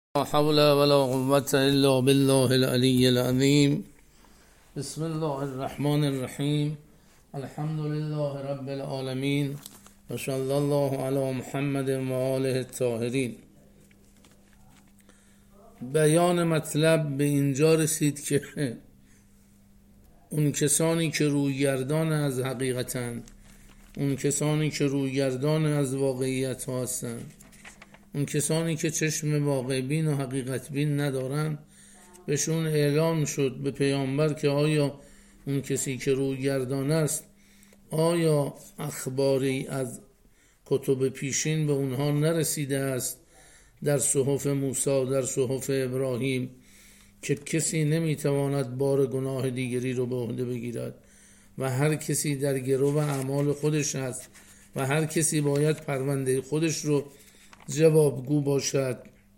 لا حول ولا قوة إلا بالله العلي العظيم. بسم الله الرحمن الرحيم. الحمد لله رب العالمين و صلی الله علی محمد و آله الطاهرین. بیان مطلب به اینجا رسید که اون کسانی که رویگردان از حقیقتن، اون کسانی که رویگردان از واقعیت هستن، اون کسانی که چشم واقع بین و حقیقت بین ندارن، بهشون اعلام شد به پیامبر که آیا اون کسی که رویگردان است، آیا اخباری از کتب پیشین به اونها نرسیده است در صحف موسی، در صحف ابراهیم، که کسی نمیتواند بار گناه دیگری رو به عهده بگیرد و هر کسی در گرو اعمال خودش است و هر کسی باید پرونده خودش رو جوابگو باشد.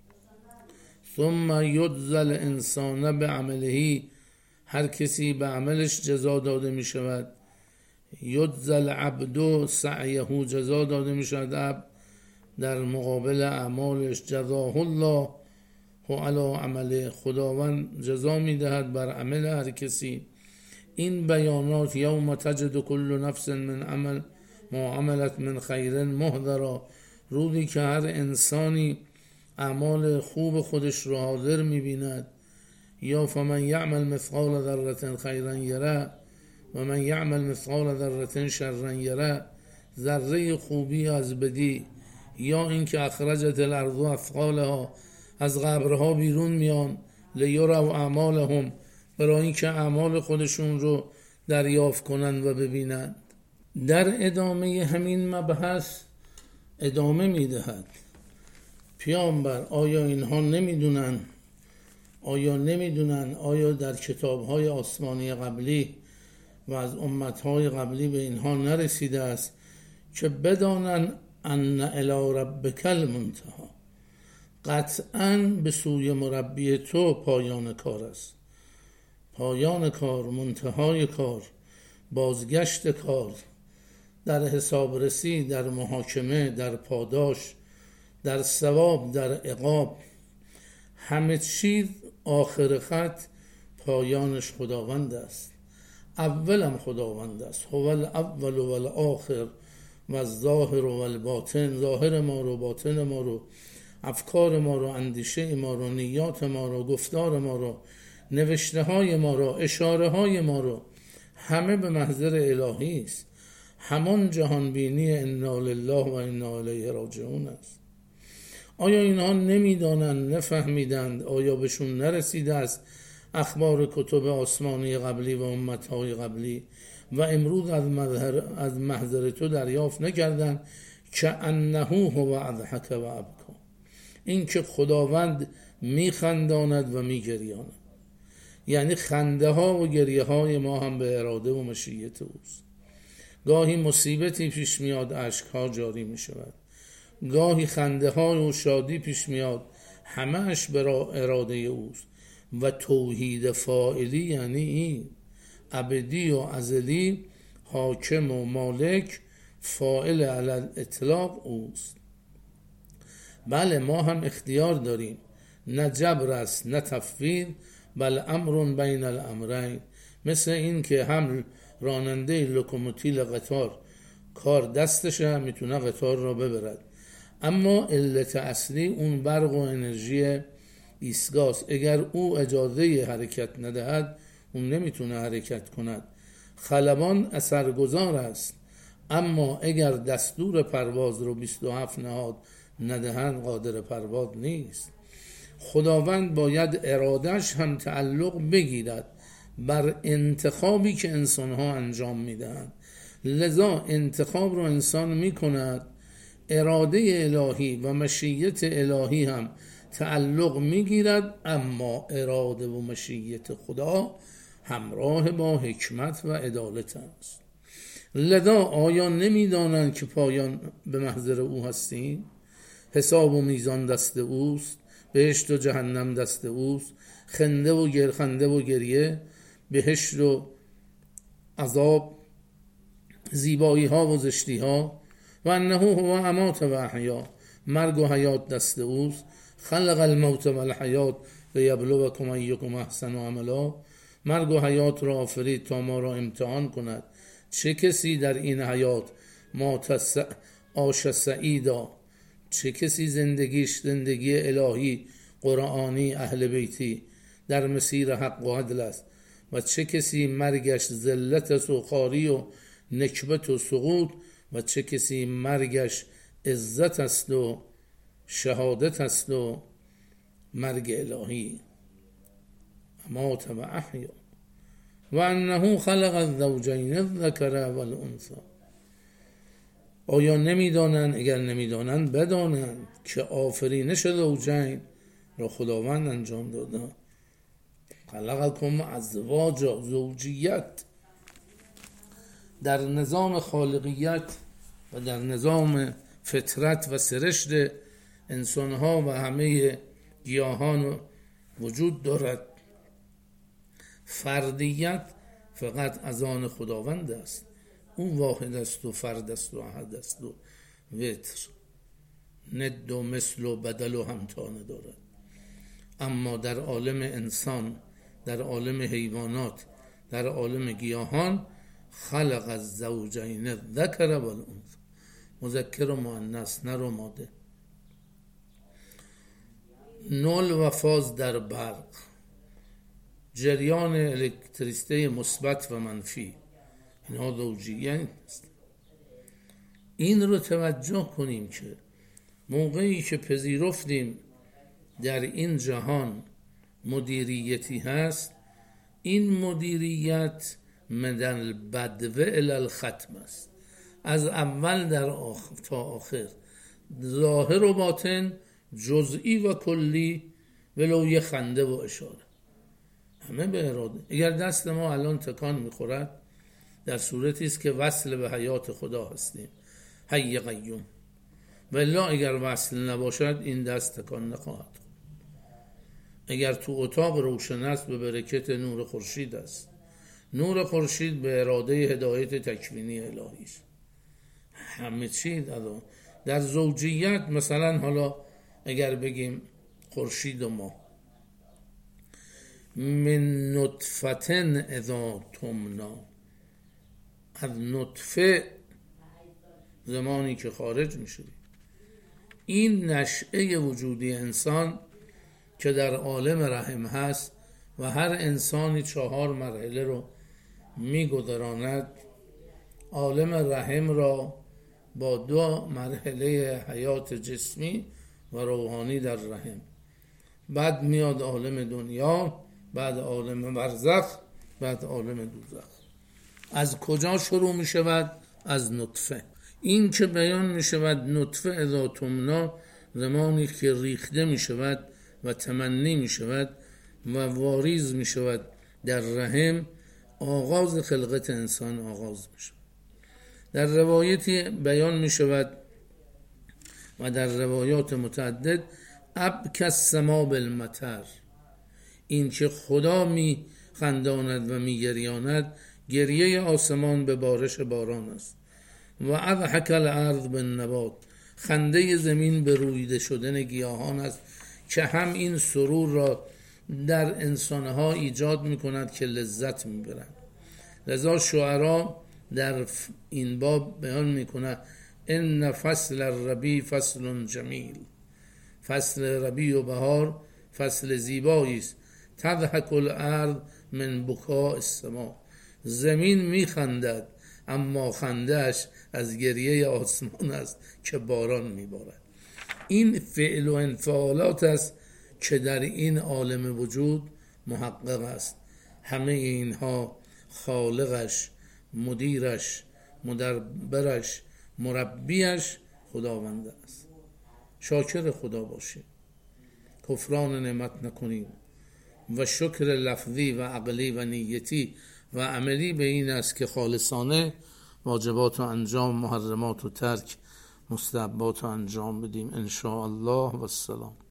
ثم یجزی الانسان بعمله، هر کسی به عملش جزا داده می شود. یجزی العبد سعیه، جزا داده می شود عبد در مقابل اعمالش. جزاه الله علی عمله، خداوند جزا می دهد بر عمل هر کسی. این بیانات یوم تجد کل نفس من عمل ما عملت من خیر محضرا، روزی که هر انسانی اعمال خوب خودش رو حاضر می‌بیند. یا فمن یعمل مثقال ذره خیرا یره و من یعمل مثقال ذره شرا یره، ذره خوبی از بدی، یا اینکه اخرجت الارض اثقالها، از قبرها بیرون میان، لیروا اعمالهم، برای اینکه اعمال خودشون رو دریافت کنند و ببینند. در ادامه همین مبحث ادامه میدهد پیامبر آیا اینها نمیدونن؟ آیا در کتاب‌های آسمانی قبلی و از امت‌های قبلی به اینها نرسیده است که بدانن ان الی ربک المنتهی، قطعاً به سوی مربی تو پایان کار است. پایان کار، منتهای کار، بازگشت کار، در حسابرسی، در محاکمه، در پاداش، در ثواب، در عقاب، همه چیز آخر خط پایانش خداوند است. اولم خداوند است. هو الاول و الاخر و الظاهر و الباطن، ظاهر ما رو، باطن ما رو، افکار ما رو، اندیشه ما رو، نیات ما رو، گفتار ما رو، نوشته های ما رو، اشاره های ما رو، همه به محضر الهی است. همان جهان بینی انا لله و انا الیه راجعون است. آیا اینها نمیدانند، نفهمیدند؟ آیا بهشون نرسیده است اخبار کتب آسمانی قبلی و امتهای قبلی و امروز از محضر تو دریافت نکردند که انه هو اضحک و ابکا، این که خداوند میخنداند و میگریاند. یعنی خنده ها و گریه های ما هم به اراده و مشیت اوست. گاهی مصیبتی پیش میاد، اشک ها جاری می شود. گاهی خنده ها و شادی پیش میاد، همهش برای اراده اوست. و توحید فاعلی یعنی این ابدی و ازلی، حاکم و مالک، فاعل علی الاطلاق اوست. بله، ما هم اختیار داریم، نه جبر است نه تفویض، بل امر بین الامرین. مثل این که حمل راننده لوکوموتیل قطار کار دستشه، میتونه قطار را ببرد، اما علت اصلی اون برق و انرژی ایستگاست. اگر او اجازه حرکت ندهد، اون نمیتونه حرکت کند. خلبان اثرگذار است، اما اگر دستور پرواز رو 27 نهاد ندهند، قادر پرواز نیست. خداوند باید ارادش هم تعلق بگیرد بر انتخابی که انسانها انجام میدهند. لذا انتخاب رو انسان میکند، اراده الهی و مشیت الهی هم تعلق میگیرد، اما اراده و مشیت خدا همراه با حکمت و عدالت است. لذا آیا نمیدانند که پایان به محضر او هستیم؟ حساب و میزان دست اوست، بهشت و جهنم دست اوست، خنده و گریه، بهشت و عذاب، زیبایی ها و زشتی ها. و انه هو امات و احیا، مرگ و حیات دست اوست، خلق الموت و الحیات لیبلوکم ایکم احسن عملا. مرگ و حیات را آفرید تا ما را امتحان کند چه کسی در این حیات عاش سعیدا، چه کسی زندگی الهی قرآنی اهل بیتی در مسیر حق و عدل است و چه کسی مرگش ذلت است و خواری و نکبت و سقوط و چه کسی مرگش عزت است و شهادت است و مرگ الهی. امات و احیا و انه خلق الزوجین الذکر و الانثی. آیا نمیدانند؟ اگر نمیدانند بدانند که آفرینش زوجین را خداوند انجام داده. خلقکم ازواجا، زوجیت در نظام خالقیت و در نظام فطرت و سرشت انسانها و همه گیاهان وجود دارد. فردیت فقط از آن خداوند است. او واحد است و فرد است و احد است و وتر، ند و مثل و بدل و همتانه دارد. اما در عالم انسان، در عالم حیوانات، در عالم گیاهان خلق الزوجین الذکر و الانثی، مذکر و مؤنث، نر و ماده. نول و فاز در برق، جریان الکتریسته مثبت و منفی، اینها زوجیت است. این رو توجه کنیم که موقعی که پذیرفتیم در این جهان مدیریتی هست، این مدیریت من البدو الی الختم است، از اول تا آخر، ظاهر و باطن، جزئی و کلی، ولو یه خنده و اشاره، همه به اراده. اگر دست ما الان تکان میخورد در صورتی است که وصل به حیات خدا هستیم، حی قیوم، ولی اگر وصل نباشد این دست تکان نخواهد. اگر تو اتاق روشن است به برکت نور خورشید است. نور خورشید به اراده هدایت تکوینی الهی است. همه چی در زوجیت، مثلا حالا اگر بگیم خورشید و ما، من نطفتن اذا تمنا، از نطفه زمانی که خارج میشه، این نشأه وجودی انسان که در عالم رحم هست و هر انسانی 4 مرحله رو میگذراند. عالم رحم را با 2 مرحله حیات جسمی و روحانی در رحم، بعد میاد عالم دنیا، بعد عالم برزخ، بعد عالم دوزخ. از کجا شروع می شود؟ از نطفه. این که بیان می شود نطفه اذا تمنا، زمانی که ریخته می شود و تمنی می شود و واریز می شود در رحم، آغاز خلقت انسان آغاز می شود. در روایتی بیان می شود و در روایات متعدد، ابکی السما بالمطر، این که خدا می خنداند و می گریاند، گریه آسمان به بارش باران است. و اضحک الارض بالنبات، خنده زمین به رویده شدن گیاهان است که هم این سرور را در انسانها ایجاد می کند که لذت می برند. لذا شعرا در این باب بیان می کند ان فصل الربیع فصل جمیل، فصل ربیع و بهار فصل زیبایی است. تضحک الارض من بکاء السما، زمین می خندد اما خندهش از گریه آسمان است که باران می بارد. این فعل و انفعالات است که در این عالم وجود محقق است. همه اینها خالقش، مدیرش، مدبرش، مربیش خداوند است. شاکر خدا باشیم، کفران نعمت نکنیم و شکر لفظی و عقلی و نیتی و عملی به این است که خالصانه واجبات و انجام، محرمات و ترک، مستحبات و انجام بدیم ان شاء الله. و السلام.